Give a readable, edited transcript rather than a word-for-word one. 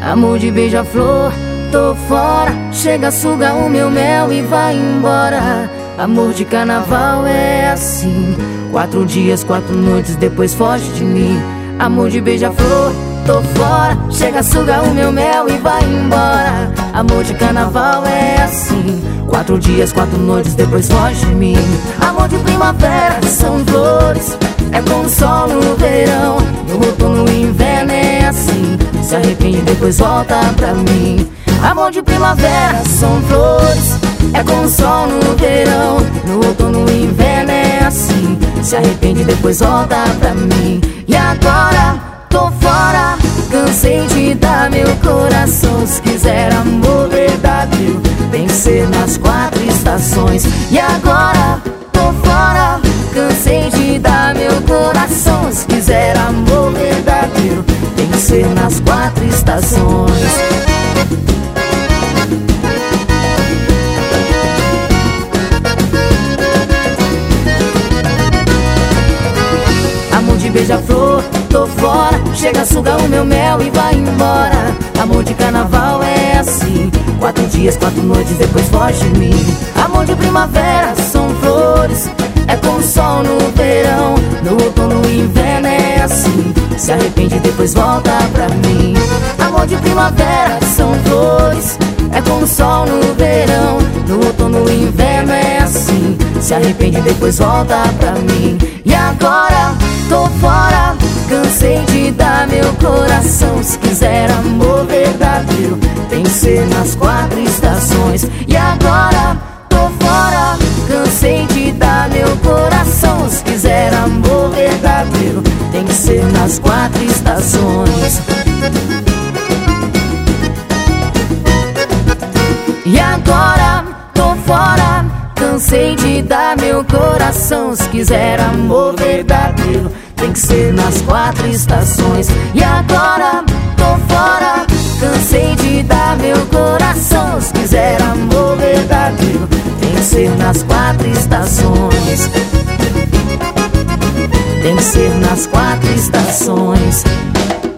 Amor de beija-flor, tô fora. Chega, suga o meu mel e vai embora. Amor de carnaval é assim: 4 dias, 4 noites, depois foge de mim. Amor de beija-flor, tô fora. Chega, suga o meu mel e vai embora. Amor de carnaval é assim: 4 dias, 4 noites, depois foge de mim. Amor de primavera são flores, é com sol no verão. No outono, no inverno é assim: se arrepende, depois volta pra mim. Amor de primavera são flores, é com sol no verão. No outono, no inverno é assim: se arrepende, depois volta pra mim. E agora tô fora, cansei de dar meu coração. Se quiser amor verdadeiro, tem que ser nas 4 estações. E agora tô fora, cansei de dar meu coração. Se quiser amor verdadeiro, tem que ser nas 4 estações. Amor de beija-flor, tô fora. Chega, suga o meu mel e vai embora. Amor de carnaval é assim: 4 dias, 4 noites, depois foge de mim. Amor de primavera são flores, é com sol no verão. No outono, no inverno é assim: se arrepende, depois volta pra mim. Amor de primavera são flores, é com sol no verão. No outono, no inverno é assim: se arrepende, depois volta pra mim. E agora tô fora, cansei de dar meu coração. Se quiser amor verdadeiro, tem que ser nas 4 estações. E agora tô fora, cansei de dar meu coração. Se quiser amor verdadeiro, tem que ser nas 4 estações. E agora tô fora, cansei de dar meu coração. Se quiser amor verdadeiro, tem que ser nas 4 estações. E agora tô fora, cansei de dar meu coração. Se quiser amor verdadeiro, tem que ser nas 4 estações. Tem que ser nas 4 estações.